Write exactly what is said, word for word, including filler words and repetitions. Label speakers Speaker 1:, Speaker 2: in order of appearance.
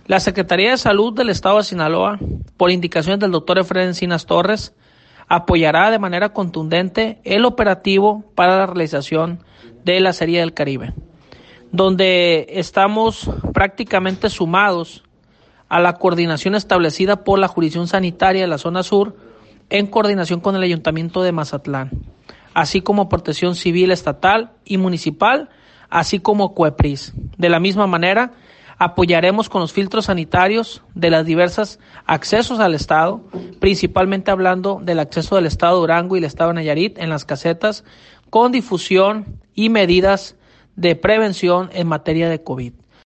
Speaker 1: La Secretaría de Salud del Estado de Sinaloa, por indicaciones del doctor Efraín Encinas Torres, apoyará de manera contundente el operativo para la realización de la Serie del Caribe, donde estamos prácticamente sumados a la coordinación establecida por la jurisdicción sanitaria de la zona sur en coordinación con el Ayuntamiento de Mazatlán, así como Protección Civil Estatal y Municipal, así como COEPRIS. De la misma manera, apoyaremos con los filtros sanitarios de las diversas accesos al Estado, principalmente hablando del acceso del Estado de Durango y el Estado de Nayarit en las casetas, con difusión y medidas de prevención en materia de COVID.